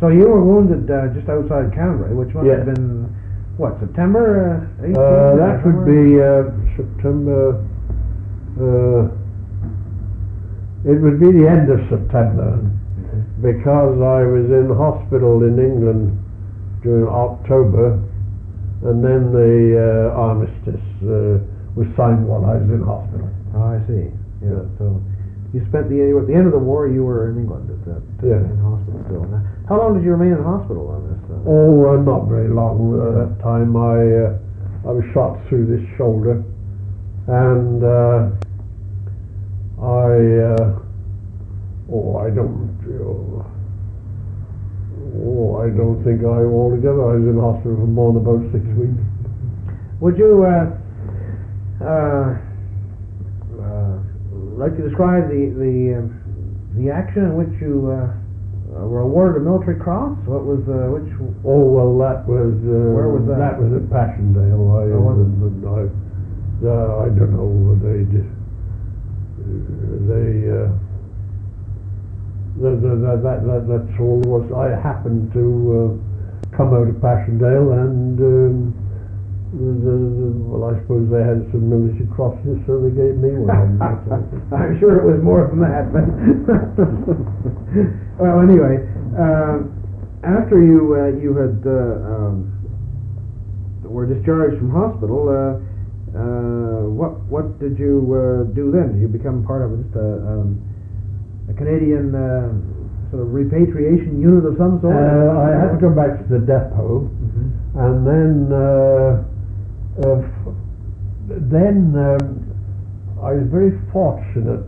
So you were wounded just outside Cambrai, which must have been, what, September 18th? That would be September. It would be the end of September, because I was in hospital in England during October, and then the armistice was signed while I was in hospital. Oh, I see. Yeah. So you spent at the end of the war. You were in England in hospital still. Now, how long did you remain in hospital on this? Not very long. At that time, I was shot through this shoulder, and I don't think altogether I was in hospital for more than about 6 weeks. Would you like to describe the action in which you were awarded a military cross? What was which? Oh well, that was where was that? That was at Passchendaele. I don't know. That's all it was. I happened to come out of Passchendaele, and well, I suppose they had some military crosses, so they gave me one. I'm sure it was more than that, but well, anyway, after you had were discharged from hospital, what did you do then? Did you become part of just a Canadian sort of repatriation unit of some sort? I had to go back to the depot, and then I was very fortunate.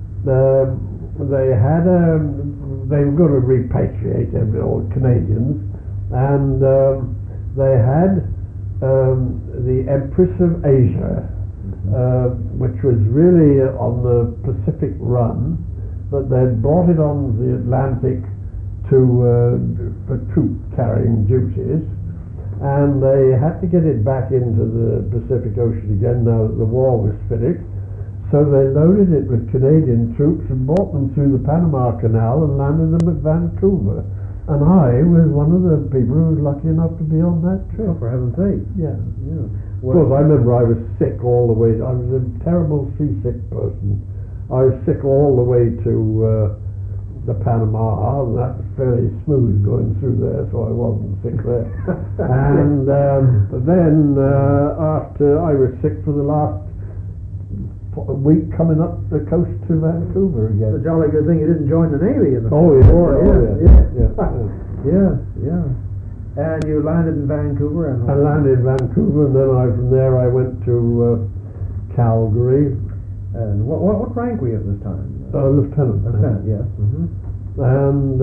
They were going to repatriate all Canadians, and they had the Empress of Asia, which was really on the Pacific run, but they'd brought it on the Atlantic for troop carrying duties, and they had to get it back into the Pacific Ocean again now that the war was finished. So they loaded it with Canadian troops and brought them through the Panama Canal and landed them at Vancouver. And I was one of the people who was lucky enough to be on that trip. Oh, for heaven's sake. Yeah. Well, of course, I remember I was sick all the way. I was a terrible seasick person. I was sick all the way to the Panama, and that was fairly smooth going through there, so I wasn't sick there. And then after I was sick for the last week coming up the coast to Vancouver again. It's a jolly good thing you didn't join the Navy in the war. Yeah. And you landed in Vancouver, and I landed in Vancouver, and then from there I went to Calgary. And what rank were you at this time? Lieutenant. Lieutenant, yes. And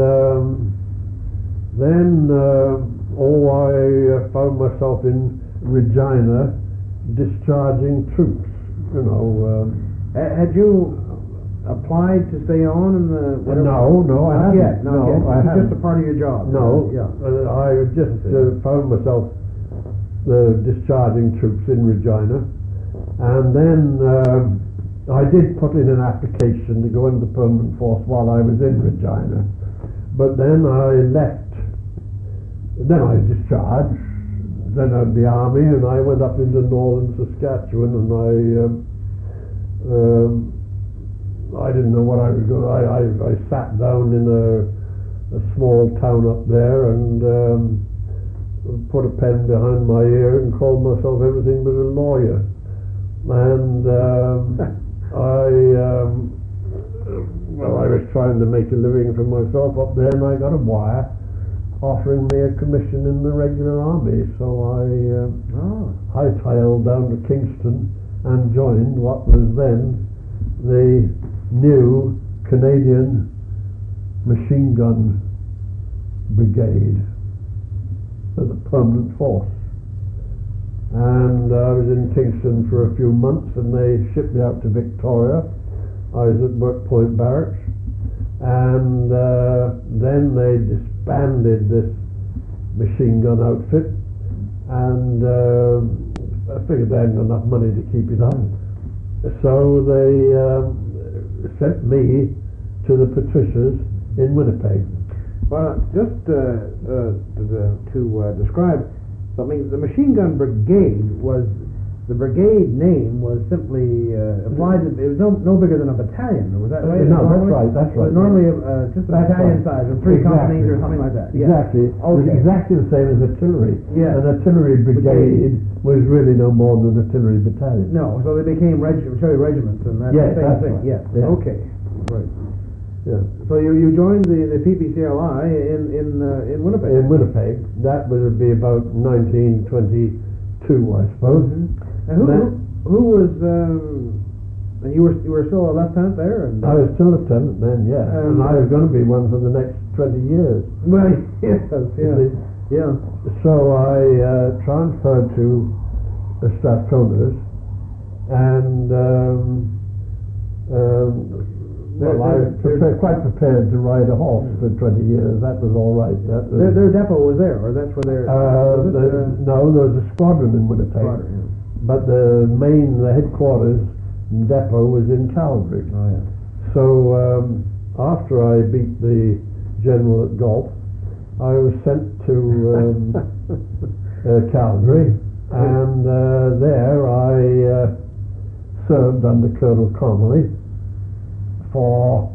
then I found myself in Regina discharging troops. Had you applied to stay on in the? No, I haven't. Not yet. I haven't. Just a part of your job. No, I just found myself discharging troops in Regina, and then I did put in an application to go into the permanent force while I was in Regina, but then I left. Then I discharged. Then out of the army, and I went up into northern Saskatchewan, and I didn't know what I was going to. I sat down in a small town up there and put a pen behind my ear and called myself everything but a lawyer. And I was trying to make a living for myself up there, and I got a wire offering me a commission in the regular army, so I hightailed down to Kingston and joined what was then the new Canadian Machine Gun Brigade as a permanent force. And I was in Kingston for a few months, and they shipped me out to Victoria. I was at Work Point Barracks, and then they disbanded this machine gun outfit, and I figured they hadn't enough money to keep it up, so they sent me to the Patricias in Winnipeg. Well, just to describe something, the machine gun brigade was, the brigade name was simply applied. It was no bigger than a battalion. Was that right? No, that's right. That's right. It was normally just a battalion size, or three companies or something like that. Exactly. Yeah. Okay. It was exactly the same as artillery. Yeah. An artillery brigade was really no more than an artillery battalion. No, so they became artillery regiments, and that's Yes, the same that's thing. right. Yes. Yeah. Okay. Right. Yeah. So you joined the PPCLI in Winnipeg. In Winnipeg, that would be about 1922, I suppose. Mm-hmm. And who was? You were still a lieutenant there, and I was still lieutenant then, yeah, and I was going to be one for the next 20 years. Well, yes, yeah. So I transferred to the Strathconas, and well, I was quite prepared to ride a horse for 20 years. That was all right. That was, their depot was there, or that's where their no, there was a squadron in Winnipeg. Squadron, yeah. But the headquarters depot was in Calgary. Oh, yeah. So after I beat the general at golf, I was sent to Calgary, and there I served under Colonel Connolly for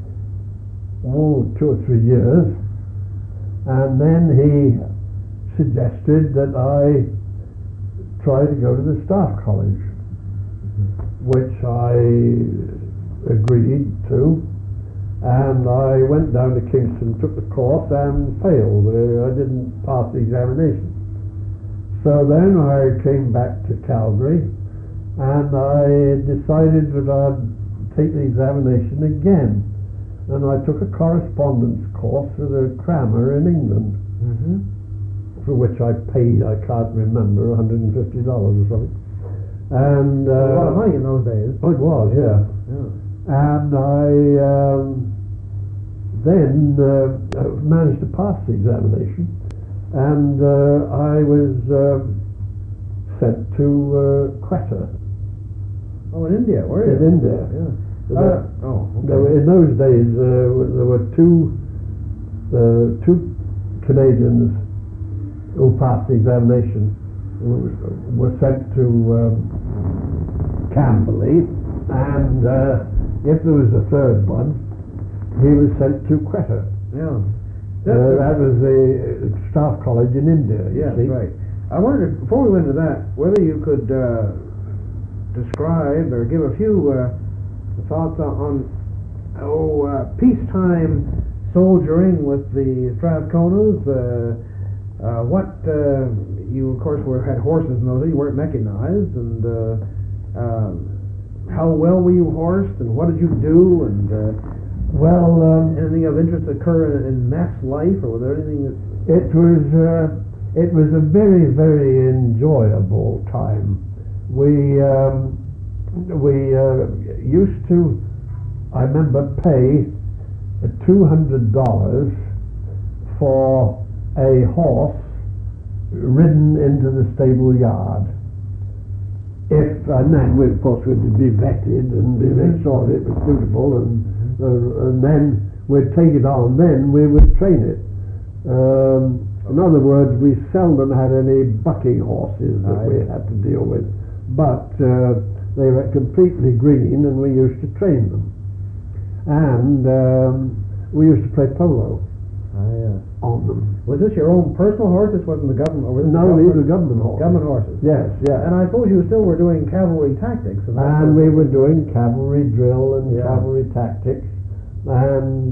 2 or 3 years, and then he suggested that I try to go to the Staff College, which I agreed to, and I went down to Kingston, took the course, and failed. I didn't pass the examination. So then I came back to Calgary, and I decided that I'd take the examination again, and I took a correspondence course with a crammer in England. Mm-hmm. For which I paid, I can't remember, $150 or something. And a lot of money in those days. Oh, it was, yeah. And I then managed to pass the examination, and I was sent to Quetta. Oh, in India, were you? In India. Yeah. Okay. In those days, there were two Canadians who passed the examination were sent to Camberley, and if there was a third one, he was sent to Quetta. Yeah. That was the Staff College in India. Yes, right. I wondered, before we went to that, whether you could describe or give a few thoughts on peacetime soldiering with the Strathconas. You of course had horses in those days. You weren't mechanized, and how well were you horsed, and what did you do, and anything of interest occur in mess life, or was there anything that? It was a very, very enjoyable time. We used to, I remember, pay $200 for a horse ridden into the stable yard. And then of course we'd be vetted and be make sure it was suitable, and then we'd take it on. Then we would train it. In other words, we seldom had any bucking horses that we had to deal with, but they were completely green, and we used to train them. And we used to play polo on them. Was this your own personal horse? This wasn't the government? Or was No, these were government horses. Government horses. Yes, yeah. And I suppose you still were doing cavalry tactics. And we were doing cavalry drill and cavalry tactics, and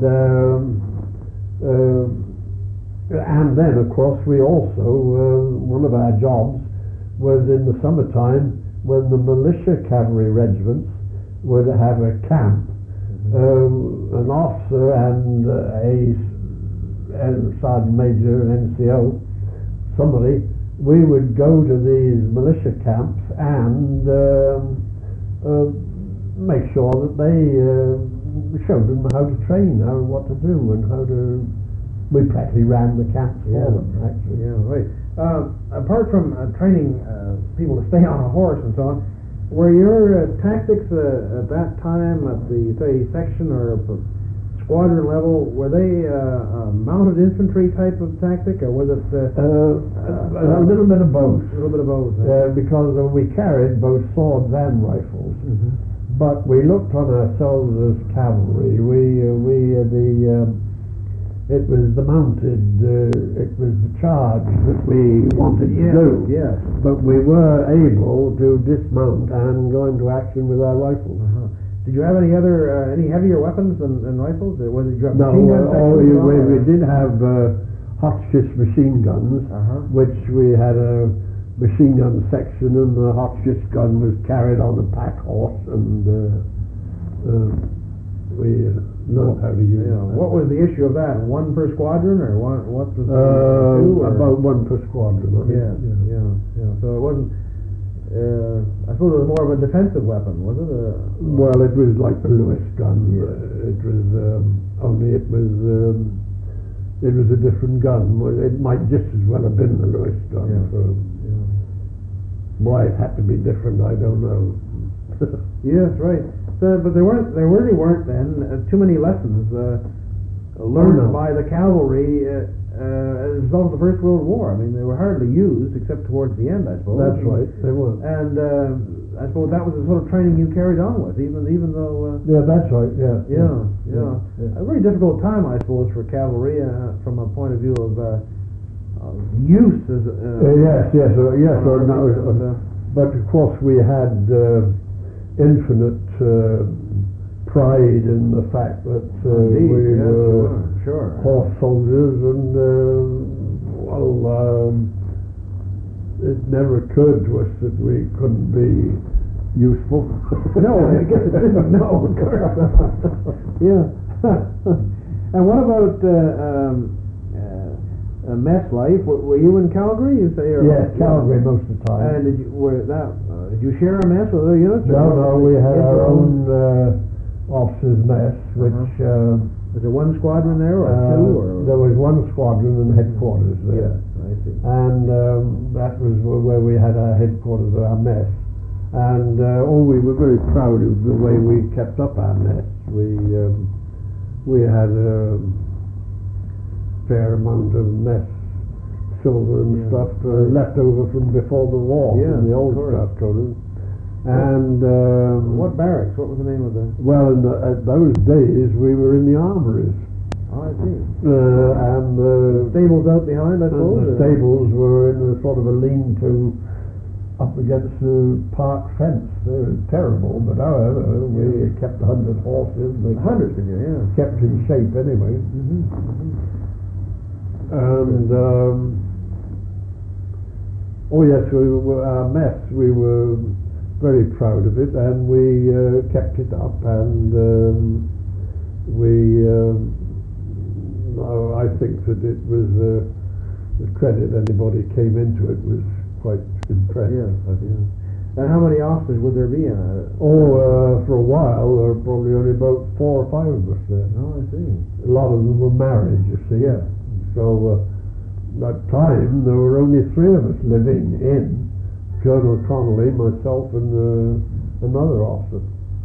then of course we also one of our jobs was in the summertime when the militia cavalry regiments would have a camp. An officer and a sergeant major, an NCO, somebody, we would go to these militia camps and make sure that they showed them how to train, what to do, and how to. We practically ran the camps for them, actually. Yeah, right. Apart from training people to stay on a horse and so on, were your tactics at that time at the, say, section or squadron level, were they mounted infantry type of tactic, or was it a little bit of both? A little bit of both. Because we carried both swords and rifles, but we looked on ourselves as cavalry. It was the mounted, it was the charge that we wanted to do. Yes. But we were able to dismount and go into action with our rifles. Did you have any other, any heavier weapons than rifles? Or did you have No, machine guns? we did have Hotchkiss machine guns, which we had a machine gun section, and the Hotchkiss gun was carried on a pack horse, and we learned how to use it. What was the issue of that? One per squadron, or what was the two? About one per squadron, I think. Yeah. So it wasn't. I suppose it was more of a defensive weapon, was it? Well, it was like the Lewis gun. It was only it was a different gun. It might just as well have been the Lewis gun. Why it had to be different, I don't know. Yes, right. So, but there really weren't then too many lessons learned by the cavalry as a result of the First World War. I mean, they were hardly used except towards the end, I suppose. That's right, they were. And I suppose that was the sort of training you carried on with, even though. Yeah, that's right. Yeah. A very difficult time, I suppose, for cavalry from a point of view of use as. Yes. But of course, we had infinite pride in the fact that we were horse soldiers, and it never occurred to us that we couldn't be useful. No, I guess it didn't. No, of course not. Yeah. And what about mess life? Were you in Calgary? You say? Yes, Calgary most of the time. And did you share a mess with other units? No, we had our own officers' mess, which. Was there one squadron there, or two? Or? There was one squadron and headquarters there. Yes, I see. And that was where we had our headquarters, our mess. And we were very proud of the way we kept up our mess. We had a fair amount of mess silver and stuff left over from before the war, from the old stuff. And what barracks? What was the name of the? Well, at those days we were in the armories. Oh, I see. And the stables out behind, I suppose. The stables were in a sort of a lean-to up against the park fence. They were terrible, but however, we kept 100 horses. 100, did you? Yeah. Kept in shape anyway. And yes, our mess. We were very proud of it, and we kept it up, and I think that it was the credit anybody came into it was quite impressed. Yes. And how many officers would there be in it? For a while there were probably only about 4 or 5 of us there. Oh, I see. A lot of them were married, you see. Yeah. So that time there were only 3 of us living in. Colonel Connolly, myself, and another officer.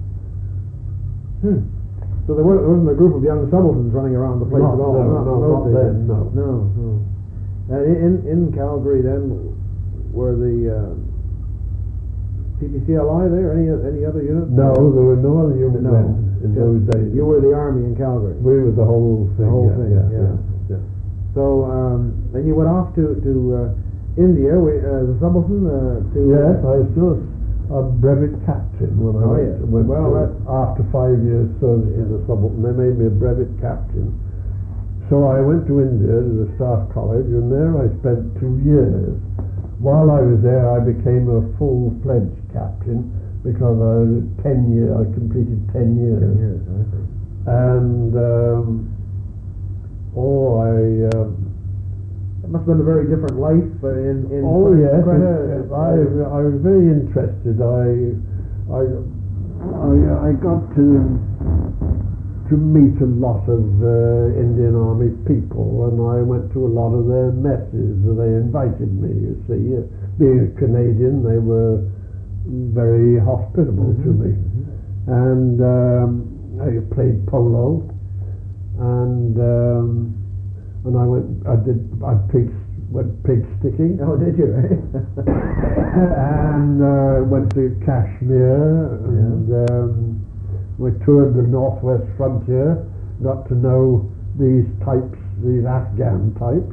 So there wasn't a group of young subalterns running around the place at all? Not then, no. No. In Calgary then, were the PPCLI there? Any other units? No, there were no other units then in those days. You were the Army in Calgary? We were the whole thing. Yeah. So then you went off to India, the subaltern, Yes, I was still a brevet captain when I went. After 5 years service as a subaltern, they made me a brevet captain. So I went to India to the Staff College, and there I spent 2 years. While I was there, I became a full-fledged captain because I completed 10 years. 10 years, I see. And it must have been a very different life in yes, I was very interested. I got to meet a lot of Indian Army people, and I went to a lot of their messes. They invited me, you see. Being a Canadian, they were very hospitable to me. And I played polo, and I went pig sticking. Oh, did you? And went to Kashmir, and we toured the northwest frontier, got to know these Afghan types.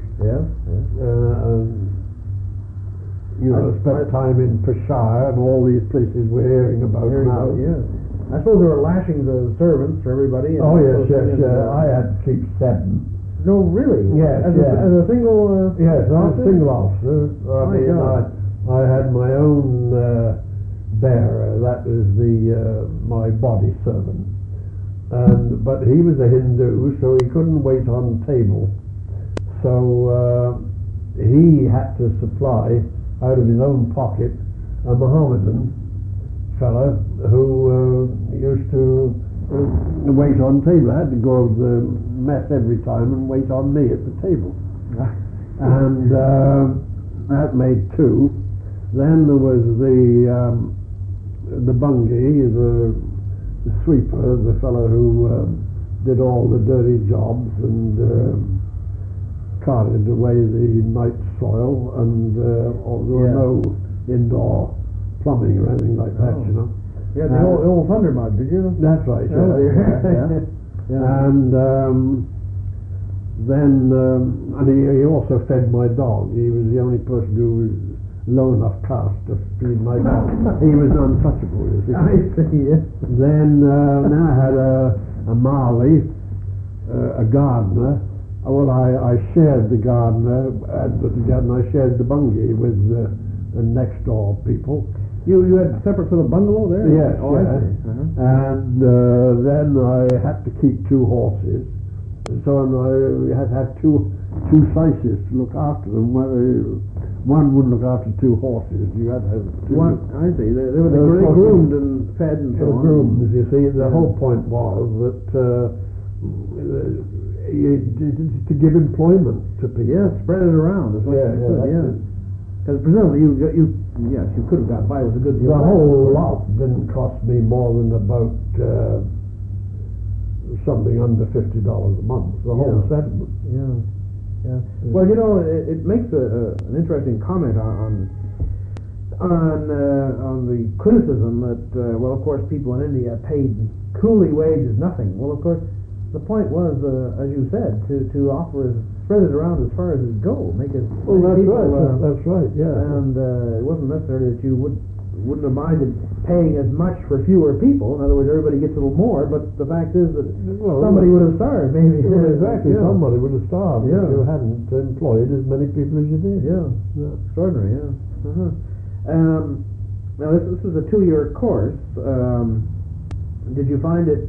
Spent time in Peshawar and all these places we're hearing about now. I suppose they were lashing the servants for everybody. Oh yes. I had to keep 7. No, really? Yes, as a single yes, I was officer? a single officer. I had my own bearer. That was my body servant. But he was a Hindu, so he couldn't wait on table. So he had to supply out of his own pocket a Mohammedan fellow who used to wait on table. I had to go over the mess every time and wait on me at the table. And that made 2. Then there was the bungie, the sweeper, the fellow who did all the dirty jobs and carted away the night soil, and there were no indoor plumbing or anything like that, you know. Yeah, the old thunder mud, did you? That's right. And then he also fed my dog. He was the only person who was low enough caste to feed my dog. He was untouchable, you see. I see. Then I had a Mali, a gardener. Well, I shared the gardener, and I shared the bungie with the next door people. You had separate sort of bungalow there? Yes. Oh, yes. I see. And then I had to keep 2 horses, so I had to have two slices to look after them. One wouldn't look after 2 horses. You had to have 2. One, I see. They were groomed and fed and so on. Groomed, you see. The whole point was that to give employment to people. Yeah, spread it around as much as you could. Because presumably you could have got by with a good deal. The whole lot didn't cost me more than about something under $50 a month. The whole settlement. Yeah. Well, it makes an interesting comment on the criticism that of course people in India paid coolie wages nothing. Well, of course, the point was, as you said, to offer spread it around as far as it go, make it. Well, that's right. That's right. Yeah. And it wasn't necessarily that you wouldn't have minded paying as much for fewer people. In other words, everybody gets a little more. But the fact is that somebody would have starved, maybe. Well, exactly. Yeah. Somebody would have starved if you hadn't employed as many people as you did. Yeah. Extraordinary. Yeah. Now this is a 2-year course. Did you find it?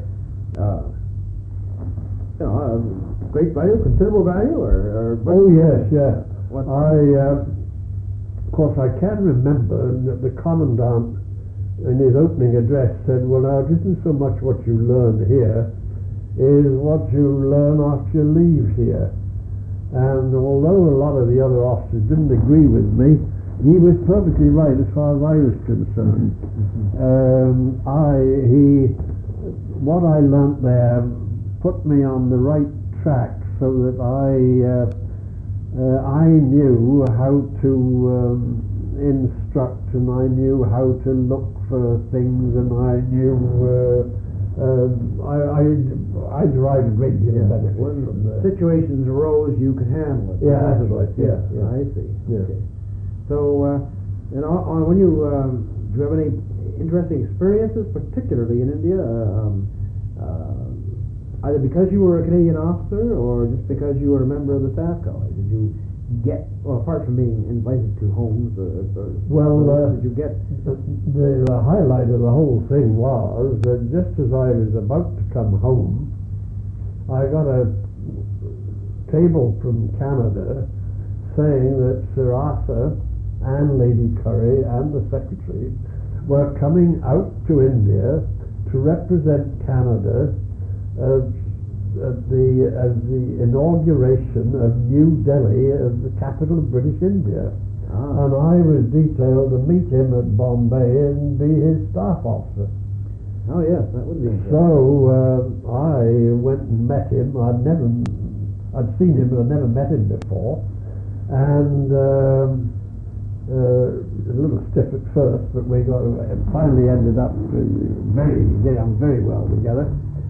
Great value, considerable value, or oh yes, yeah. Of course, I can remember that the commandant, in his opening address, said, "Well, now it isn't so much what you learn here, is what you learn after you leave here." And although a lot of the other officers didn't agree with me, he was perfectly right as far as I was concerned. What I learnt there put me on the right track, so that I knew how to instruct, and I knew how to look for things, and I knew I derived a great deal of benefit from the situations arose, you could handle it. Yeah, that's right. Yeah. I see. Yeah. Okay. So, when do you have any interesting experiences, particularly in India? Either because you were a Canadian officer or just because you were a member of the staff college? Did you get, apart from being invited to homes, did you get... The highlight of the whole thing was that just as I was about to come home, I got a cable from Canada saying that Sir Arthur and Lady Curry and the Secretary were coming out to India to represent Canada at the inauguration of New Delhi as the capital of British India. And I was detailed to meet him at Bombay and be his staff officer. Oh yes, that would be interesting. So I went and met him. I'd seen him, but I'd never met him before. And a little stiff at first, but we finally ended up getting on very well together.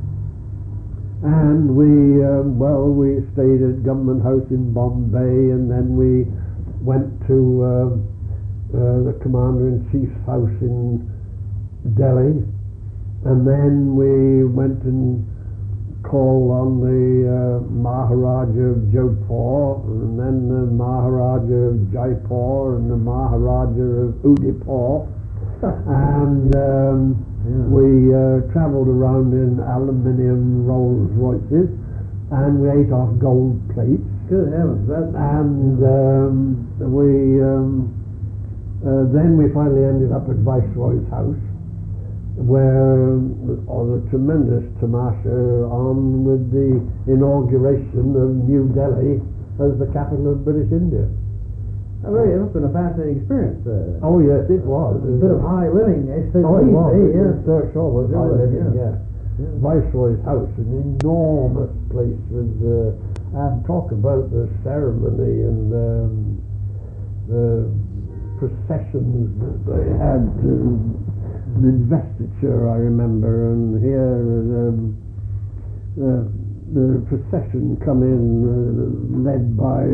And we stayed at Government House in Bombay, and then we went to the Commander-in-Chief's house in Delhi, and then we went and called on the Maharaja of Jodhpur, and then the Maharaja of Jaipur, and the Maharaja of Udaipur, and we travelled around in aluminium Rolls Royces, and we ate off gold plates. Good heavens! And then we finally ended up at Viceroy's house, where the tremendous tamasha on with the inauguration of New Delhi as the capital of British India. It must have been a fascinating experience. Oh yes, it was. A bit of high living, it was. It sure was high living. Yeah. Viceroy's house, an enormous place with and talk about the ceremony and the processions that they had to the investiture, I remember, and here the procession come in led by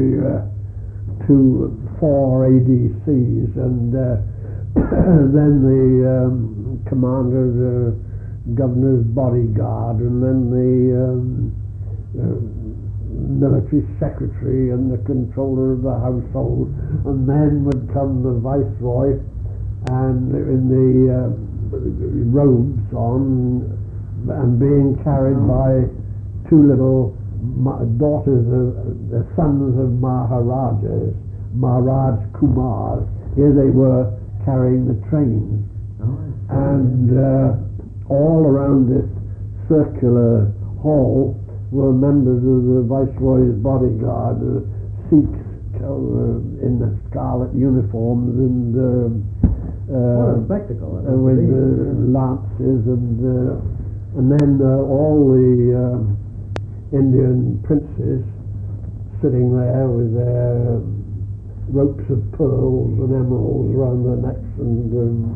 4 ADCs, and then the commander, the governor's bodyguard, and then the military secretary and the controller of the household, and then would come the viceroy, and in the robes on, and being carried by 2 little daughters of the sons of Maharajas, Maharaj Kumars. Here they were carrying the train, and all around this circular hall were members of the Viceroy's bodyguard, Sikhs in the scarlet uniforms, and what a spectacle! With lances, and then all the Indian princes sitting there with their ropes of pearls and emeralds around their necks, and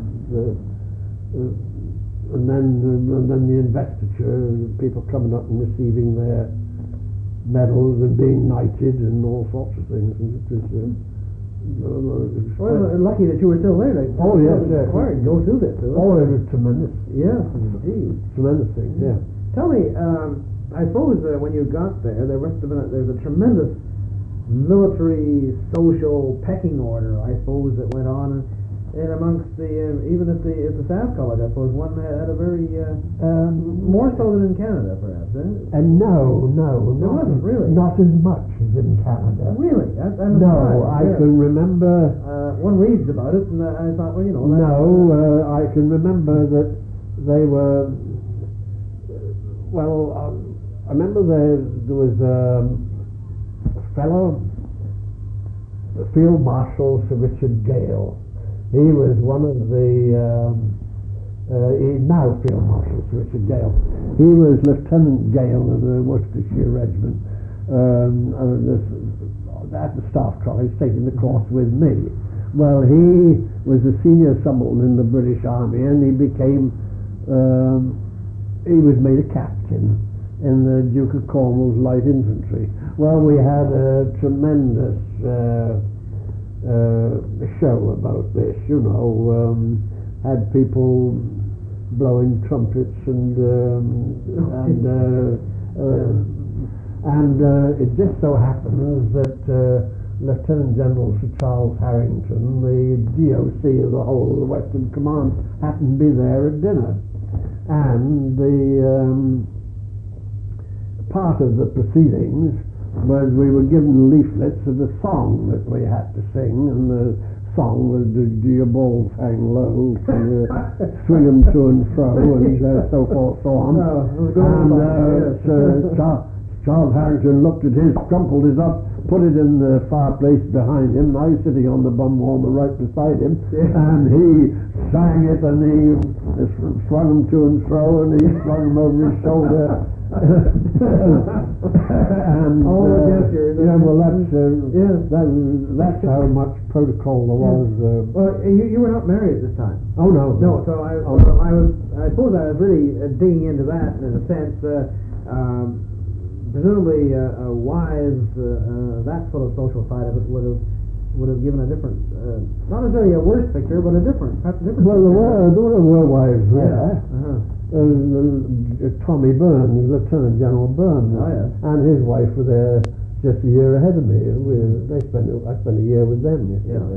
then the investiture, people coming up and receiving their medals and being knighted and all sorts of things. And it was well, lucky that you were still there. Oh yes, required to go through this. Oh, it was tremendous. Yes, indeed. Tremendous thing. Yeah. Tell me, I suppose when you got there must have been there's a tremendous military social pecking order, I suppose, that went on, and amongst the even at the staff college, I suppose one had a very more so than in Canada, perhaps. And no, there wasn't really. Not as much as in Canada. Really? I'm no, I can remember. One reads about it, and I thought, well, you know. No, I can remember that they were. Well, I remember there was a fellow, the Field Marshal Sir Richard Gale. He was one of the, now Field Marshal Sir Richard Gale. He was Lieutenant Gale of the Worcestershire Regiment at the Staff College, taking the course with me. Well, he was a senior subaltern in the British Army, and he became, he was made a captain in the Duke of Cornwall's Light Infantry. Well, we had a tremendous show about this, you know, had people blowing trumpets and it just so happens that Lieutenant General Sir Charles Harrington, the DOC of the whole of the Western Command, happened to be there at dinner, and the part of the proceedings was we were given leaflets of the song that we had to sing, and the song was "Do your balls hang low, swing them to and fro," and so forth, so on. Oh, and Charles Harrington looked at his, crumpled his up, put it in the fireplace behind him. I was sitting on the bum warmer right beside him, and he sang it, and he swung him to and fro, and he swung him over his shoulder. And all the gestures. Yeah, well, that's how much protocol there was. Well, you were not married at this time. Oh no, no. So I suppose I was really digging into that in a sense. Presumably, wives, that sort of social side of it would have given a different, not necessarily a worse picture, but perhaps a different. Well, there were wives there. Tommy Burns, Lieutenant General Burns, and his wife were there just a year ahead of me. I spent a year with them.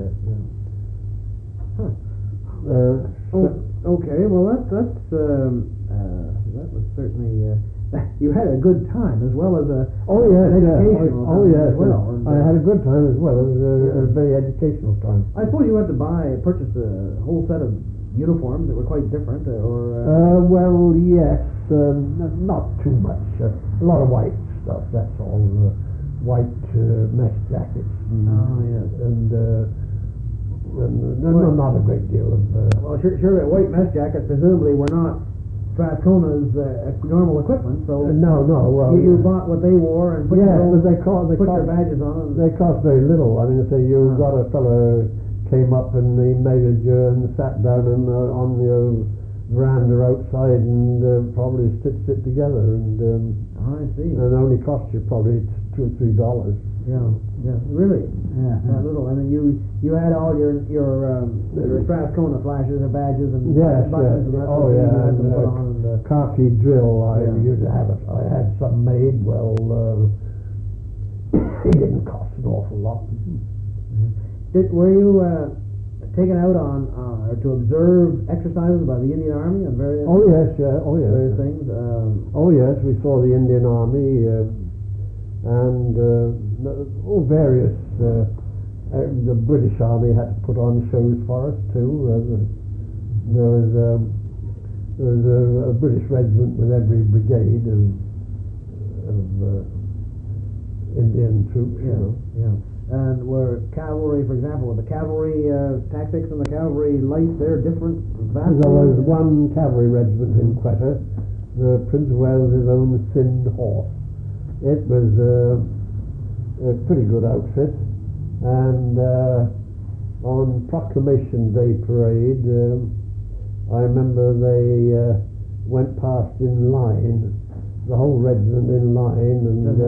Okay, well that was certainly. You had a good time as well as a educational time as well. I had a good time as well. It was a very educational time. I suppose you had to purchase a whole set of uniforms that were quite different, or. Well, yes, not too much. A lot of white stuff. That's all. White mesh jackets. And not a great deal of. Well, sure. White mesh jackets presumably were not Strathcona's normal equipment, so no. Well, you bought what they wore and put but they put your badges on. They cost very little. I mean, you got a fellow came up and he measured you and sat down on the veranda outside and probably stitched it together, and I see. And it only cost you probably $2 or $3. Yeah, really. That little, and then you had all your Strathcona flashes or badges and buttons and that sort of thing you had to put on. And khaki drill, I used to have it. I had some made. Well, it didn't cost an awful lot. Were you taken out on or to observe exercises by the Indian Army on various? Various things. Yes, we saw the Indian Army and various. The British Army had to put on shows for us too. There was a British regiment with every brigade of Indian troops. And were cavalry, for example, were the cavalry tactics and the cavalry light there different? There was one cavalry regiment in Quetta, the Prince of Wales's own Sind horse. It was a pretty good outfit, and on Proclamation Day parade, I remember they went past in line, the whole regiment in line,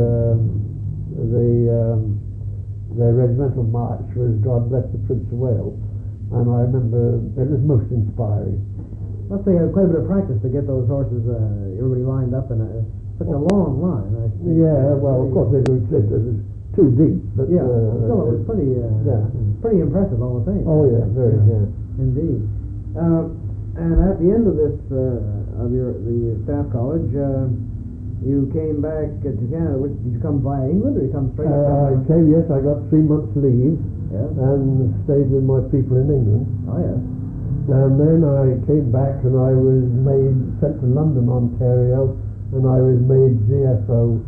and their regimental march was God Bless the Prince of Wales, and I remember it was most inspiring. Must take quite a bit of practice to get those horses, everybody lined up in such a long line. Of course it was too deep, but still it was pretty impressive all the same. Indeed. And at the end of this of the staff college, you came back to Canada. Did you come via England, or you come straight? I got 3 months leave and stayed with my people in England. And then I came back and I was sent to London, Ontario, and I was made GSO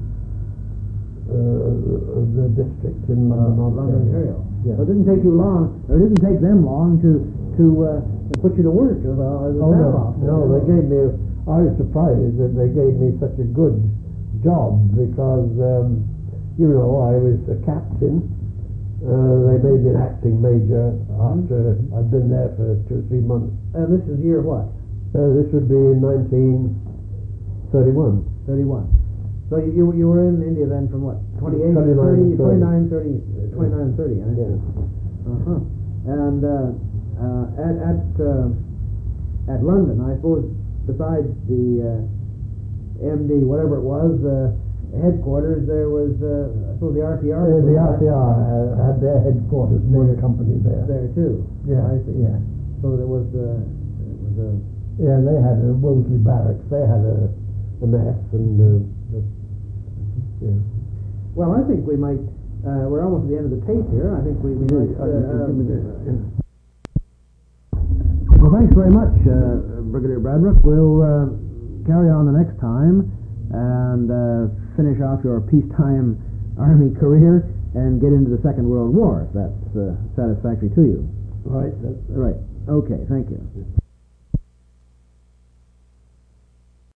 of the district in London, Ontario. So it didn't take you long, or it didn't take them long to put you to work as a staff officer. No, they gave me. I was surprised that they gave me such a good job because, I was a captain. They made me an acting major after I'd been there for 2 or 3 months. And this is year what? This would be 1931. 31. So you were in India then from what? 29, 30. And at London, I suppose, besides the MD, whatever it was, headquarters, there was, I suppose, the RTR. The RTR had their headquarters, their company there. There too. I see. So there was they had a Wolseley barracks. They had a mess and. Well, I think we might. We're almost at the end of the tape here. I think we might. Well, thanks very much, Brigadier Bradbrook. We'll carry on the next time and finish off your peacetime Army career and get into the Second World War, if that's satisfactory to you. Right. Right. Okay, thank you.